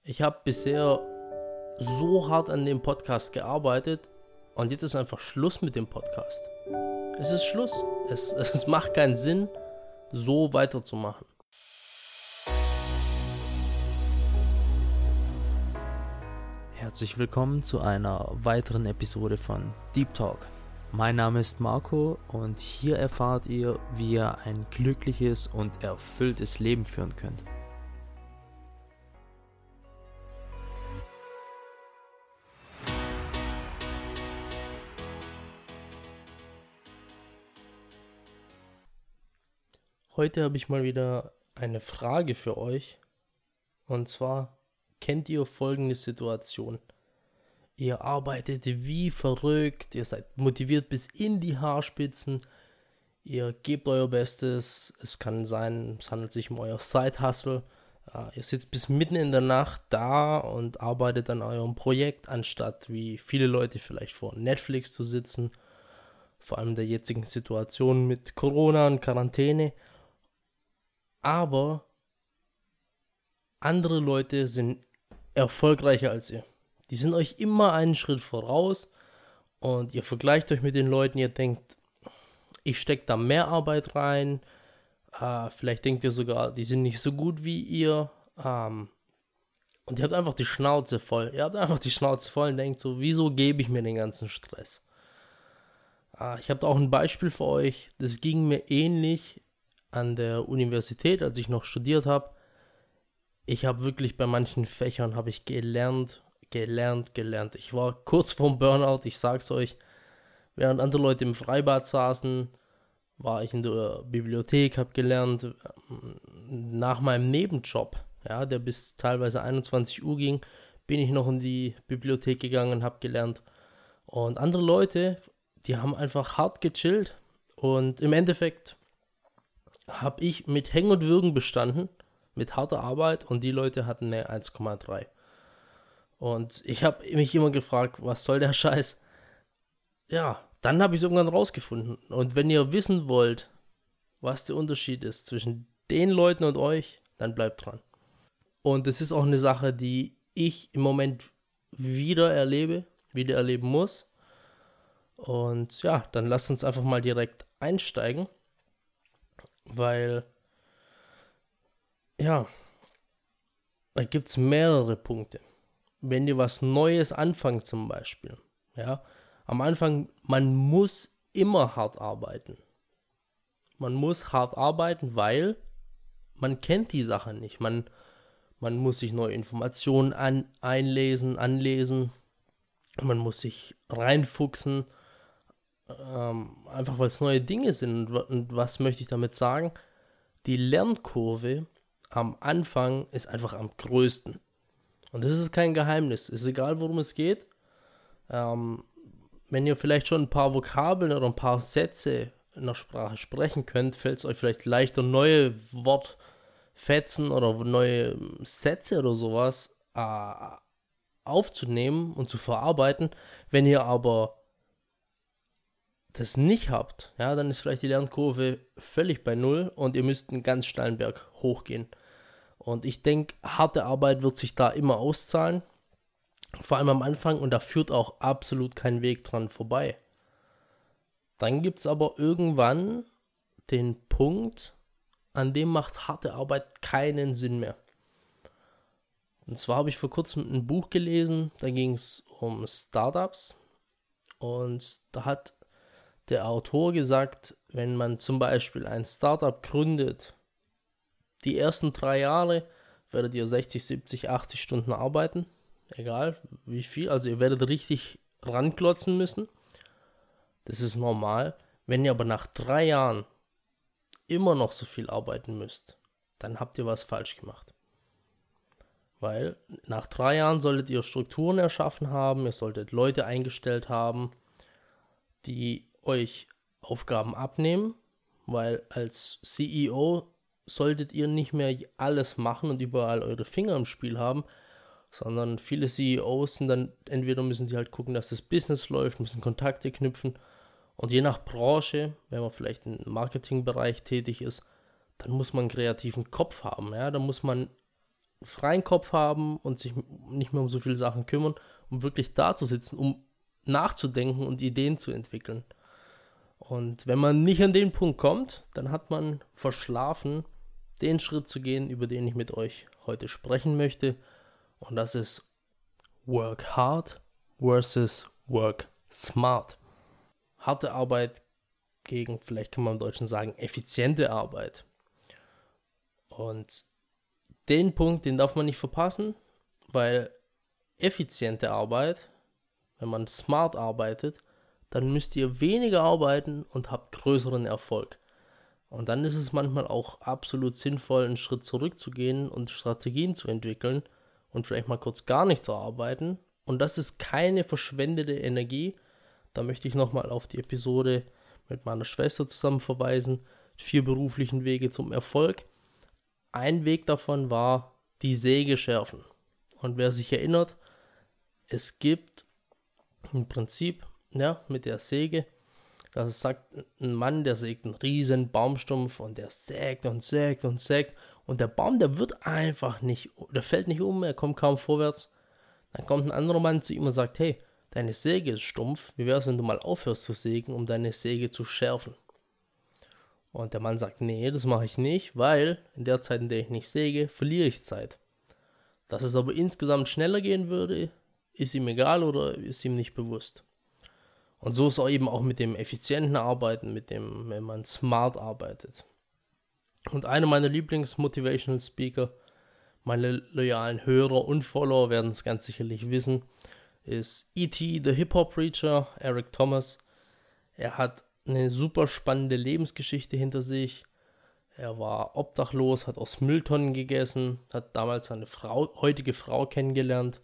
Ich habe bisher so hart an dem Podcast gearbeitet und jetzt ist einfach Schluss mit dem Podcast. Es ist Schluss. Es macht keinen Sinn, so weiterzumachen. Herzlich willkommen zu einer weiteren Episode von Deep Talk. Mein Name ist Marco und hier erfahrt ihr, wie ihr ein glückliches und erfülltes Leben führen könnt. Heute habe ich mal wieder eine Frage für euch. Und zwar, kennt ihr folgende Situation? Ihr arbeitet wie verrückt, ihr seid motiviert bis in die Haarspitzen, ihr gebt euer Bestes, es kann sein, es handelt sich um euer Side-Hustle, ihr sitzt bis mitten in der Nacht da und arbeitet an eurem Projekt, anstatt wie viele Leute vielleicht vor Netflix zu sitzen, vor allem in der jetzigen Situation mit Corona und Quarantäne. Aber andere Leute sind erfolgreicher als ihr. Die sind euch immer einen Schritt voraus und ihr vergleicht euch mit den Leuten, ihr denkt, ich stecke da mehr Arbeit rein, vielleicht denkt ihr sogar, die sind nicht so gut wie ihr, und ihr habt einfach die Schnauze voll. Ihr habt einfach die Schnauze voll und denkt so, wieso gebe ich mir den ganzen Stress? Ich habe da auch ein Beispiel für euch, das ging mir ähnlich an der Universität, als ich noch studiert habe. Ich habe wirklich bei manchen Fächern habe ich gelernt. Ich war kurz vorm Burnout, ich sag's euch. Während andere Leute im Freibad saßen, war ich in der Bibliothek, habe gelernt. Nach meinem Nebenjob, der bis teilweise 21 Uhr ging, bin ich noch in die Bibliothek gegangen und habe gelernt. Und andere Leute, die haben einfach hart gechillt. Und im Endeffekt habe ich mit Hängen und Würgen bestanden, mit harter Arbeit, und die Leute hatten eine 1,3. Und ich habe mich immer gefragt, was soll der Scheiß? Ja, dann habe ich es irgendwann rausgefunden. Und wenn ihr wissen wollt, was der Unterschied ist zwischen den Leuten und euch, dann bleibt dran. Und das ist auch eine Sache, die ich im Moment wieder erleben muss. Und ja, dann lasst uns einfach mal direkt einsteigen. Weil, ja, da gibt es mehrere Punkte. Wenn ihr was Neues anfangt zum Beispiel, am Anfang, man muss immer hart arbeiten. Man muss hart arbeiten, weil man kennt die Sache nicht. Man muss sich neue Informationen anlesen, man muss sich reinfuchsen, einfach weil es neue Dinge sind. Und was möchte ich damit sagen? Die Lernkurve am Anfang ist einfach am größten. Und das ist kein Geheimnis. Ist egal, worum es geht. Wenn ihr vielleicht schon ein paar Vokabeln oder ein paar Sätze in der Sprache sprechen könnt, fällt es euch vielleicht leichter, neue Wortfetzen oder neue Sätze oder sowas aufzunehmen und zu verarbeiten. Wenn ihr aber das nicht habt, dann ist vielleicht die Lernkurve völlig bei Null und ihr müsst einen ganz steilen Berg hochgehen. Und ich denke, harte Arbeit wird sich da immer auszahlen, vor allem am Anfang, und da führt auch absolut kein Weg dran vorbei. Dann gibt es aber irgendwann den Punkt, an dem macht harte Arbeit keinen Sinn mehr. Und zwar habe ich vor kurzem ein Buch gelesen, da ging es um Startups, und da hat der Autor gesagt, wenn man zum Beispiel ein Startup gründet, die ersten 3 Jahre werdet ihr 60, 70, 80 Stunden arbeiten, egal wie viel, also ihr werdet richtig ranklotzen müssen, das ist normal. Wenn ihr aber nach 3 Jahren immer noch so viel arbeiten müsst, dann habt ihr was falsch gemacht. Weil nach 3 Jahren solltet ihr Strukturen erschaffen haben, ihr solltet Leute eingestellt haben, die euch Aufgaben abnehmen, weil als CEO solltet ihr nicht mehr alles machen und überall eure Finger im Spiel haben, sondern viele CEOs sind dann, entweder müssen die halt gucken, dass das Business läuft, müssen Kontakte knüpfen, und je nach Branche, wenn man vielleicht im Marketingbereich tätig ist, dann muss man einen kreativen Kopf haben, da muss man freien Kopf haben und sich nicht mehr um so viele Sachen kümmern, um wirklich da zu sitzen, um nachzudenken und Ideen zu entwickeln. Und wenn man nicht an den Punkt kommt, dann hat man verschlafen, den Schritt zu gehen, über den ich mit euch heute sprechen möchte. Und das ist Work Hard versus Work Smart. Harte Arbeit gegen, vielleicht kann man im Deutschen sagen, effiziente Arbeit. Und den Punkt, den darf man nicht verpassen, weil effiziente Arbeit, wenn man smart arbeitet, dann müsst ihr weniger arbeiten und habt größeren Erfolg. Und dann ist es manchmal auch absolut sinnvoll, einen Schritt zurückzugehen und Strategien zu entwickeln und vielleicht mal kurz gar nicht zu arbeiten. Und das ist keine verschwendete Energie. Da möchte ich nochmal auf die Episode mit meiner Schwester zusammen verweisen. 4 beruflichen Wege zum Erfolg. Ein Weg davon war die Säge schärfen. Und wer sich erinnert, es gibt im Prinzip, mit der Säge, das sagt ein Mann, der sägt einen riesen Baumstumpf und der sägt und sägt und sägt und der Baum, der wird einfach nicht, der fällt nicht um, er kommt kaum vorwärts. Dann kommt ein anderer Mann zu ihm und sagt, hey, deine Säge ist stumpf, wie wäre es, wenn du mal aufhörst zu sägen, um deine Säge zu schärfen? Und der Mann sagt, nee, das mache ich nicht, weil in der Zeit, in der ich nicht säge, verliere ich Zeit. Dass es aber insgesamt schneller gehen würde, ist ihm egal oder ist ihm nicht bewusst. Und so ist es eben auch mit dem effizienten Arbeiten, wenn man smart arbeitet. Und einer meiner Lieblings-Motivational Speaker, meine loyalen Hörer und Follower werden es ganz sicherlich wissen, ist E.T., the Hip-Hop-Preacher, Eric Thomas. Er hat eine super spannende Lebensgeschichte hinter sich. Er war obdachlos, hat aus Mülltonnen gegessen, hat damals seine heutige Frau kennengelernt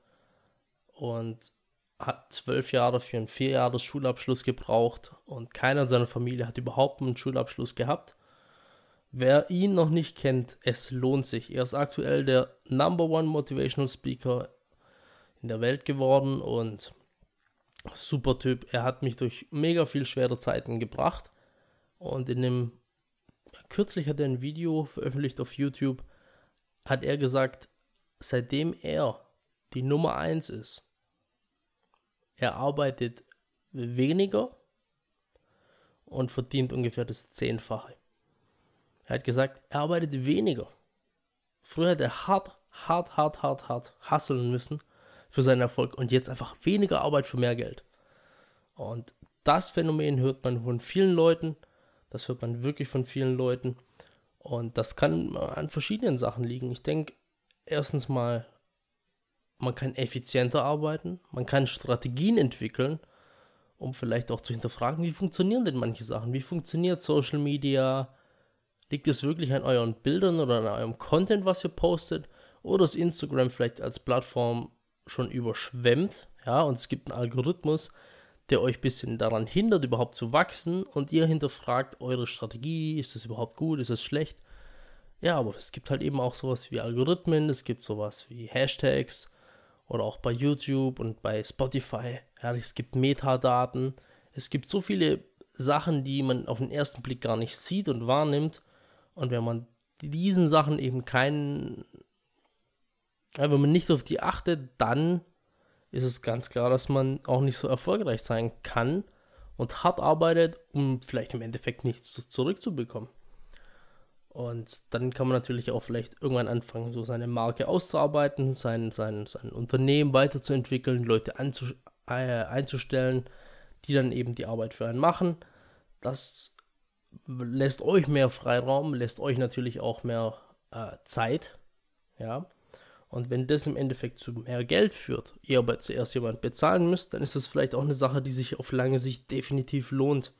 und hat 12 Jahre für einen 4-Jahres-Schulabschluss gebraucht und keiner in seiner Familie hat überhaupt einen Schulabschluss gehabt. Wer ihn noch nicht kennt, es lohnt sich. Er ist aktuell der Number One Motivational Speaker in der Welt geworden und super Typ. Er hat mich durch mega viel schwere Zeiten gebracht und kürzlich hat er ein Video veröffentlicht auf YouTube, hat er gesagt, seitdem er die Nummer 1 ist, er arbeitet weniger und verdient ungefähr das 10-fache. Er hat gesagt, er arbeitet weniger. Früher hat er hart hustlen müssen für seinen Erfolg und jetzt einfach weniger Arbeit für mehr Geld. Und das Phänomen hört man von vielen Leuten, das hört man wirklich von vielen Leuten und das kann an verschiedenen Sachen liegen. Ich denke, erstens mal, man kann effizienter arbeiten, man kann Strategien entwickeln, um vielleicht auch zu hinterfragen, wie funktionieren denn manche Sachen, wie funktioniert Social Media, liegt es wirklich an euren Bildern oder an eurem Content, was ihr postet, oder ist Instagram vielleicht als Plattform schon überschwemmt, und es gibt einen Algorithmus, der euch ein bisschen daran hindert, überhaupt zu wachsen und ihr hinterfragt eure Strategie, ist es überhaupt gut, ist es schlecht? Ja, aber es gibt halt eben auch sowas wie Algorithmen, es gibt sowas wie Hashtags oder auch bei YouTube und bei Spotify, es gibt Metadaten, es gibt so viele Sachen, die man auf den ersten Blick gar nicht sieht und wahrnimmt und wenn man diesen Sachen eben wenn man nicht auf die achtet, dann ist es ganz klar, dass man auch nicht so erfolgreich sein kann und hart arbeitet, um vielleicht im Endeffekt nichts zurückzubekommen. Und dann kann man natürlich auch vielleicht irgendwann anfangen, so seine Marke auszuarbeiten, sein Unternehmen weiterzuentwickeln, Leute einzustellen, die dann eben die Arbeit für einen machen. Das lässt euch mehr Freiraum, lässt euch natürlich auch mehr Zeit, Und wenn das im Endeffekt zu mehr Geld führt, ihr aber zuerst jemand bezahlen müsst, dann ist das vielleicht auch eine Sache, die sich auf lange Sicht definitiv lohnt.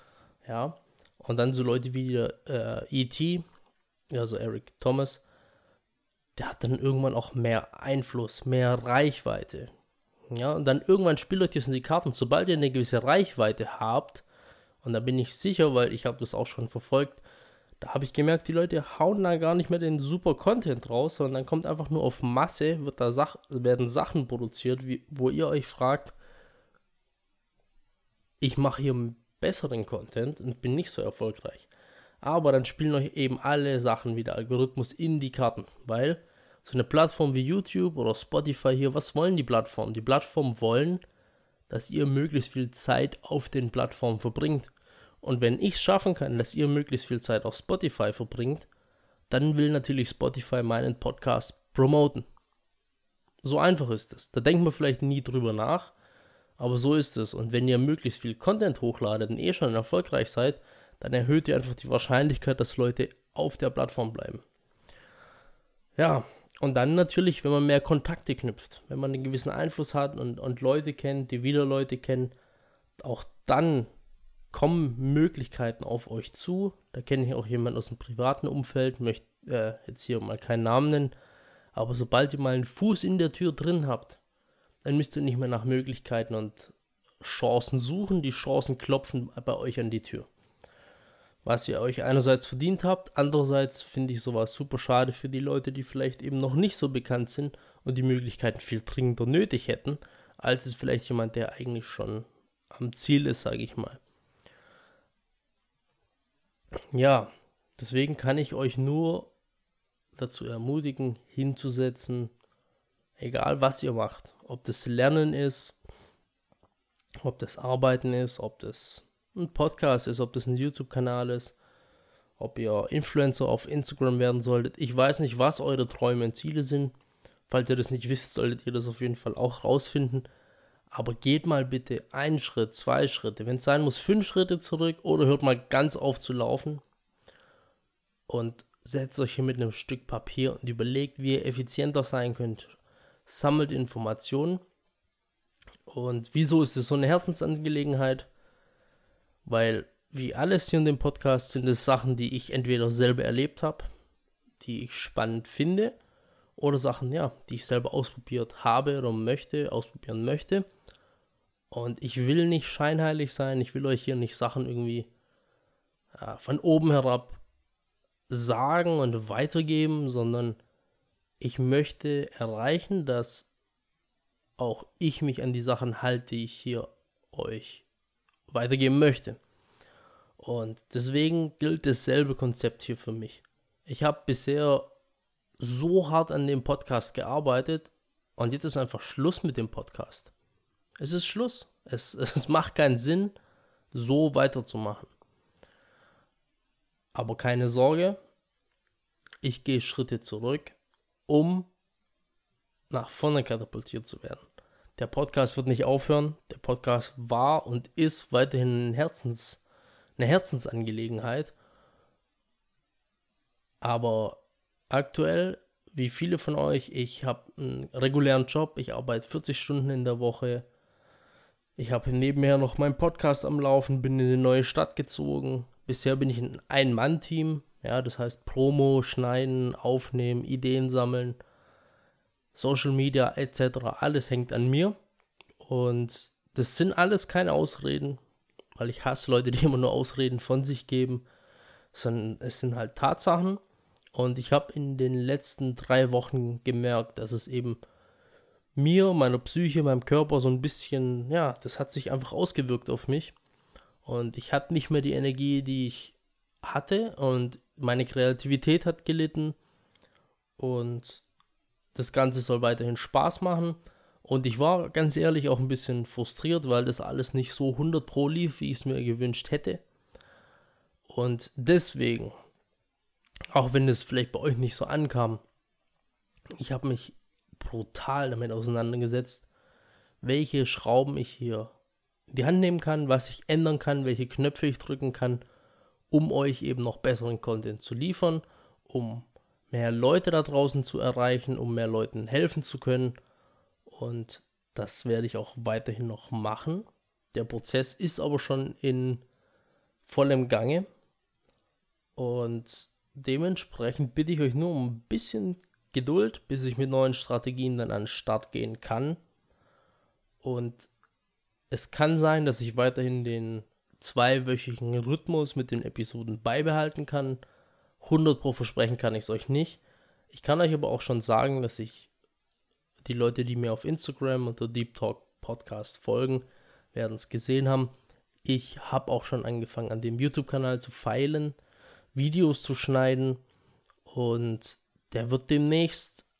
Und dann so Leute wie E.T., also Eric Thomas, der hat dann irgendwann auch mehr Einfluss, mehr Reichweite. Und dann irgendwann spielt euch das in die Karten, sobald ihr eine gewisse Reichweite habt, und da bin ich sicher, weil ich habe das auch schon verfolgt, da habe ich gemerkt, die Leute hauen da gar nicht mehr den super Content raus, sondern dann kommt einfach nur auf Masse, werden Sachen produziert, wo ihr euch fragt, ich mache hier besseren Content und bin nicht so erfolgreich. Aber dann spielen euch eben alle Sachen wie der Algorithmus in die Karten, weil So eine Plattform wie YouTube oder Spotify hier, was wollen die Plattformen? Die Plattformen wollen, dass ihr möglichst viel Zeit auf den Plattformen verbringt. Und wenn ich es schaffen kann, dass ihr möglichst viel Zeit auf Spotify verbringt, dann will natürlich Spotify meinen Podcast promoten. So einfach ist es. Da denkt man vielleicht nie drüber nach, aber so ist es. Und wenn ihr möglichst viel Content hochladet und schon erfolgreich seid, dann erhöht ihr einfach die Wahrscheinlichkeit, dass Leute auf der Plattform bleiben. Ja, und dann natürlich, wenn man mehr Kontakte knüpft, wenn man einen gewissen Einfluss hat und Leute kennt, die wieder Leute kennen, auch dann kommen Möglichkeiten auf euch zu. Da kenne ich auch jemanden aus dem privaten Umfeld, möchte jetzt hier mal keinen Namen nennen, aber sobald ihr mal einen Fuß in der Tür drin habt, dann müsst ihr nicht mehr nach Möglichkeiten und Chancen suchen, die Chancen klopfen bei euch an die Tür. Was ihr euch einerseits verdient habt, andererseits finde ich sowas super schade für die Leute, die vielleicht eben noch nicht so bekannt sind und die Möglichkeiten viel dringender nötig hätten, als es vielleicht jemand, der eigentlich schon am Ziel ist, sage ich mal. Ja, deswegen kann ich euch nur dazu ermutigen, hinzusetzen, egal was ihr macht, ob das Lernen ist, ob das Arbeiten ist, ob das ein Podcast ist, ob das ein YouTube-Kanal ist, ob ihr Influencer auf Instagram werden solltet. Ich weiß nicht, was eure Träume und Ziele sind. Falls ihr das nicht wisst, solltet ihr das auf jeden Fall auch rausfinden. Aber geht mal bitte einen Schritt, 2 Schritte, wenn es sein muss, 5 Schritte zurück oder hört mal ganz auf zu laufen und setzt euch hier mit einem Stück Papier und überlegt, wie ihr effizienter sein könnt. Sammelt Informationen. Und wieso ist es so eine Herzensangelegenheit? Weil, wie alles hier in dem Podcast, sind es Sachen, die ich entweder selber erlebt habe, die ich spannend finde, oder Sachen, ja, die ich selber ausprobiert habe oder ausprobieren möchte. Und ich will nicht scheinheilig sein, ich will euch hier nicht Sachen irgendwie von oben herab sagen und weitergeben, sondern ich möchte erreichen, dass auch ich mich an die Sachen halte, die ich hier euch weitergeben möchte. Und deswegen gilt dasselbe Konzept hier für mich. Ich habe bisher so hart an dem Podcast gearbeitet und jetzt ist einfach Schluss mit dem Podcast. Es ist Schluss. Es macht keinen Sinn, so weiterzumachen. Aber keine Sorge, ich gehe Schritte zurück, um nach vorne katapultiert zu werden. Der Podcast wird nicht aufhören. Der Podcast war und ist weiterhin eine Herzensangelegenheit. Aber aktuell, wie viele von euch, ich habe einen regulären Job. Ich arbeite 40 Stunden in der Woche. Ich habe nebenher noch meinen Podcast am Laufen, bin in eine neue Stadt gezogen. Bisher bin ich ein Ein-Mann-Team. Ja, das heißt Promo, Schneiden, Aufnehmen, Ideen sammeln, Social Media etc. Alles hängt an mir. Und das sind alles keine Ausreden, weil ich hasse Leute, die immer nur Ausreden von sich geben, sondern es sind halt Tatsachen. Und ich habe in den letzten 3 Wochen gemerkt, dass es eben mir, meiner Psyche, meinem Körper so ein bisschen, ja, das hat sich einfach ausgewirkt auf mich. Und ich hatte nicht mehr die Energie, die ich hatte, und meine Kreativität hat gelitten. Und das Ganze soll weiterhin Spaß machen. Und ich war ganz ehrlich auch ein bisschen frustriert, weil das alles nicht so 100% lief, wie ich es mir gewünscht hätte. Und deswegen, auch wenn es vielleicht bei euch nicht so ankam, ich habe mich brutal damit auseinandergesetzt, welche Schrauben ich hier in die Hand nehmen kann, was ich ändern kann, welche Knöpfe ich drücken kann, um euch eben noch besseren Content zu liefern, um mehr Leute da draußen zu erreichen, um mehr Leuten helfen zu können. Und das werde ich auch weiterhin noch machen. Der Prozess ist aber schon in vollem Gange. Und dementsprechend bitte ich euch nur um ein bisschen Geduld, bis ich mit neuen Strategien dann an den Start gehen kann. Und es kann sein, dass ich weiterhin den 2-wöchigen Rhythmus mit den Episoden beibehalten kann. 100% versprechen kann ich es euch nicht. Ich kann euch aber auch schon sagen, dass ich die Leute, die mir auf Instagram unter Deep Talk Podcast folgen, werden es gesehen haben. Ich habe auch schon angefangen, an dem YouTube-Kanal zu feilen, Videos zu schneiden, und der wird demnächst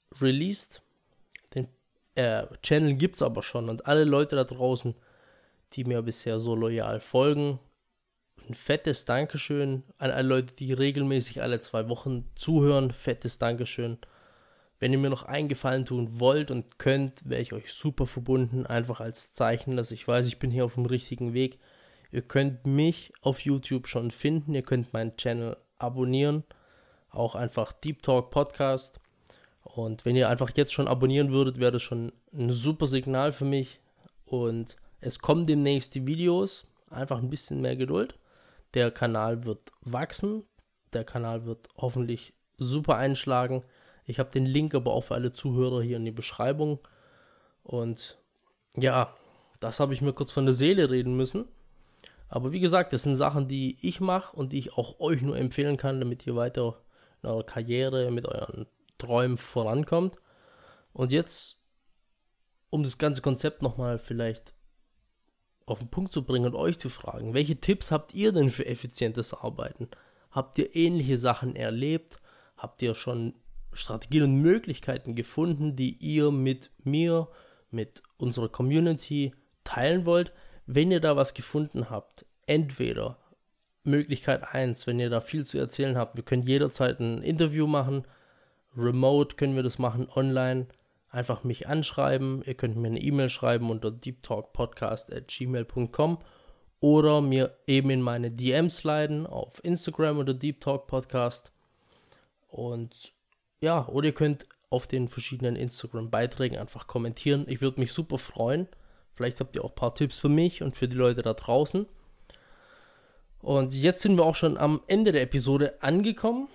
released. Den Channel gibt es aber schon. Und alle Leute da draußen, die mir bisher so loyal folgen, ein fettes Dankeschön an alle Leute, die regelmäßig alle 2 Wochen zuhören. Fettes Dankeschön. Wenn ihr mir noch einen Gefallen tun wollt und könnt, wäre ich euch super verbunden. Einfach als Zeichen, dass ich weiß, ich bin hier auf dem richtigen Weg. Ihr könnt mich auf YouTube schon finden. Ihr könnt meinen Channel abonnieren. Auch einfach Deep Talk Podcast. Und wenn ihr einfach jetzt schon abonnieren würdet, wäre das schon ein super Signal für mich. Und es kommen demnächst die Videos. Einfach ein bisschen mehr Geduld. Der Kanal wird wachsen. Der Kanal wird hoffentlich super einschlagen. Ich habe den Link aber auch für alle Zuhörer hier in die Beschreibung. Und ja, das habe ich mir kurz von der Seele reden müssen. Aber wie gesagt, das sind Sachen, die ich mache und die ich auch euch nur empfehlen kann, damit ihr weiter in eurer Karriere mit euren Träumen vorankommt. Und jetzt, um das ganze Konzept nochmal vielleicht auf den Punkt zu bringen und euch zu fragen, welche Tipps habt ihr denn für effizientes Arbeiten? Habt ihr ähnliche Sachen erlebt? Habt ihr schon Strategien und Möglichkeiten gefunden, die ihr mit mir, mit unserer Community teilen wollt? Wenn ihr da was gefunden habt, entweder Möglichkeit 1, wenn ihr da viel zu erzählen habt, wir können jederzeit ein Interview machen, remote können wir das machen, online, einfach mich anschreiben, ihr könnt mir eine E-Mail schreiben unter deeptalkpodcast@gmail.com oder mir eben in meine DMs sliden auf Instagram oder deeptalkpodcast und ja, oder ihr könnt auf den verschiedenen Instagram-Beiträgen einfach kommentieren, ich würde mich super freuen, vielleicht habt ihr auch ein paar Tipps für mich und für die Leute da draußen. Und jetzt sind wir auch schon am Ende der Episode angekommen.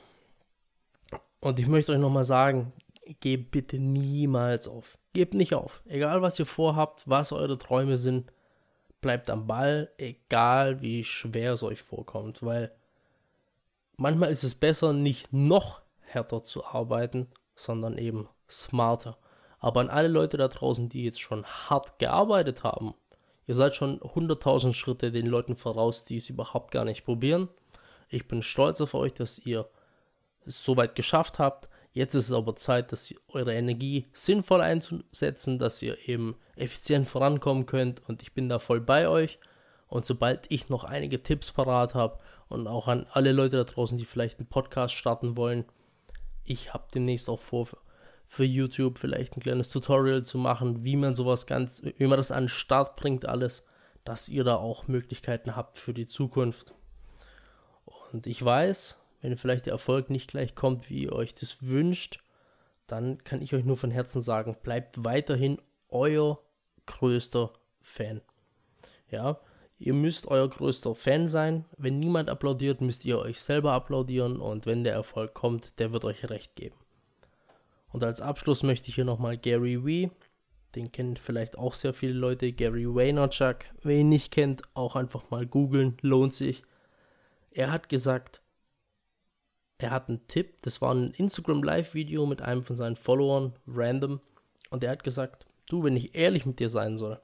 Und ich möchte euch nochmal sagen, gebt bitte niemals auf. Gebt nicht auf. Egal was ihr vorhabt, was eure Träume sind, bleibt am Ball, egal wie schwer es euch vorkommt. Weil manchmal ist es besser, nicht noch härter zu arbeiten, sondern eben smarter. Aber an alle Leute da draußen, die jetzt schon hart gearbeitet haben, ihr seid schon 100.000 Schritte den Leuten voraus, die es überhaupt gar nicht probieren. Ich bin stolz auf euch, dass ihr es soweit geschafft habt. Jetzt ist es aber Zeit, dass ihr eure Energie sinnvoll einzusetzen, dass ihr eben effizient vorankommen könnt und ich bin da voll bei euch. Und sobald ich noch einige Tipps parat habe und auch an alle Leute da draußen, die vielleicht einen Podcast starten wollen, ich habe demnächst auch vor, für YouTube vielleicht ein kleines Tutorial zu machen, wie man sowas wie man das an den Start bringt alles, dass ihr da auch Möglichkeiten habt für die Zukunft. Und ich weiß, wenn vielleicht der Erfolg nicht gleich kommt, wie ihr euch das wünscht, dann kann ich euch nur von Herzen sagen, bleibt weiterhin euer größter Fan. Ja, ihr müsst euer größter Fan sein. Wenn niemand applaudiert, müsst ihr euch selber applaudieren und wenn der Erfolg kommt, der wird euch recht geben. Und als Abschluss möchte ich hier nochmal Gary Vee, den kennen vielleicht auch sehr viele Leute, Gary Vaynerchuk, wer ihn nicht kennt, auch einfach mal googeln, lohnt sich. Er hat gesagt, er hat einen Tipp, das war ein Instagram-Live-Video mit einem von seinen Followern, random, und er hat gesagt, du, wenn ich ehrlich mit dir sein soll,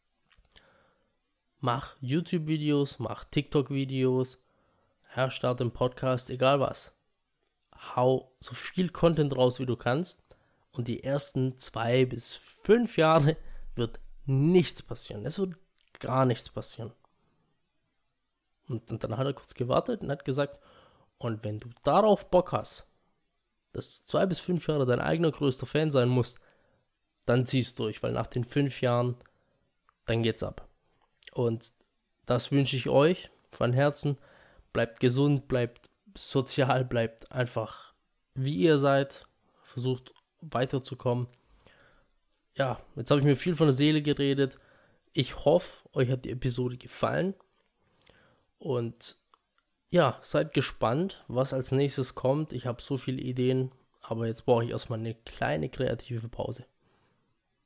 mach YouTube-Videos, mach TikTok-Videos, ja, starte einen Podcast, egal was. Hau so viel Content raus, wie du kannst und die ersten 2 bis 5 Jahre wird nichts passieren. Es wird gar nichts passieren. Und dann hat er kurz gewartet und hat gesagt, und wenn du darauf Bock hast, dass du 2 bis 5 Jahre dein eigener größter Fan sein musst, dann ziehst du durch, weil nach den 5 Jahren, dann geht's ab. Und das wünsche ich euch von Herzen. Bleibt gesund, bleibt sozial, bleibt einfach wie ihr seid, versucht weiterzukommen. Ja, jetzt habe ich mir viel von der Seele geredet. Ich hoffe, euch hat die Episode gefallen und ja, seid gespannt, was als nächstes kommt. Ich habe so viele Ideen, aber jetzt brauche ich erstmal eine kleine kreative Pause.